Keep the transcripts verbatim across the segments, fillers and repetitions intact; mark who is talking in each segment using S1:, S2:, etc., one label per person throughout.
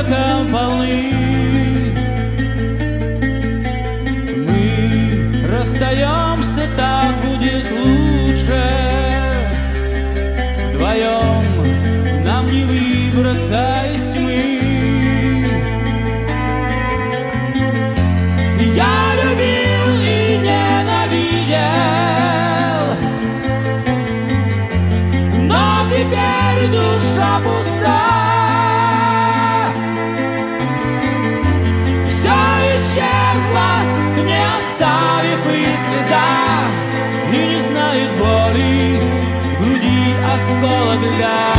S1: веком полны. Мы расстаемся, так будет лучше. Вдвоем нам не выбраться из тьмы. Я любил и ненавидел, но теперь душа пуста. Все исчезло, не оставив и следа, и не знает боли в груди осколок льда.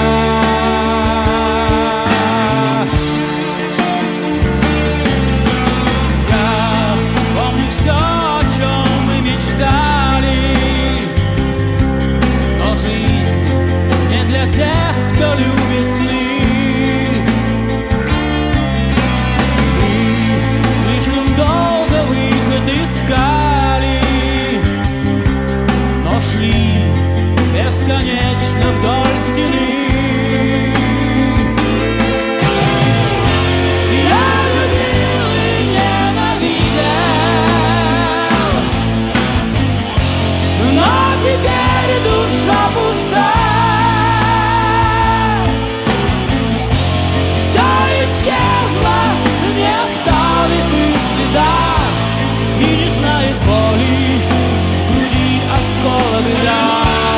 S1: Кто любит сны, мы слишком долго выход искали, но шли бесконечно вдоль стены. Я любил и ненавидел, но теперь душа пуста. Исчезла, не оставив и следа, и не знает боли в груди осколок льда.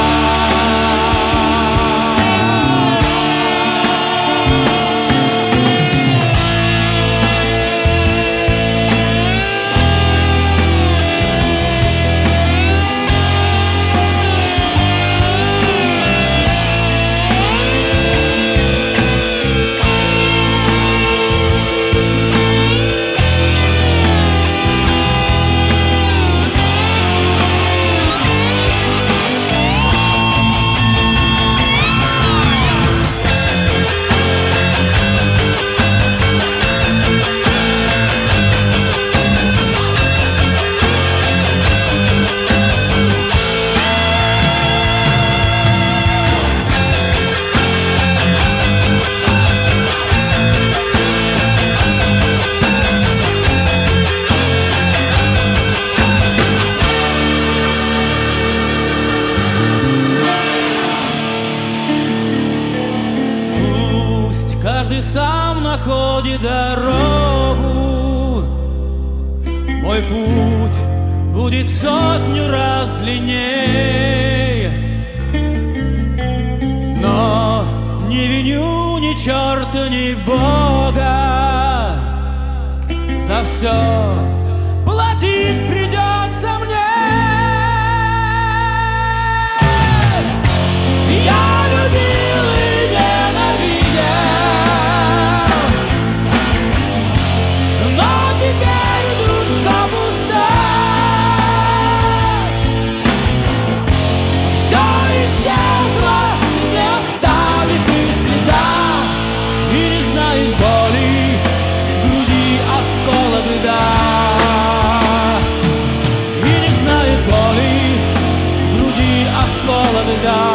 S1: Каждый сам находит дорогу. Мой путь будет в сотню раз длиннее, но не виню ни черта, ни Бога. За все платить придется мне. Я любил и ненавидел, теперь душа пуста. Все исчезло, не оставив и следа, и не знает боли в груди осколок льда. И не знает боли в груди осколок льда.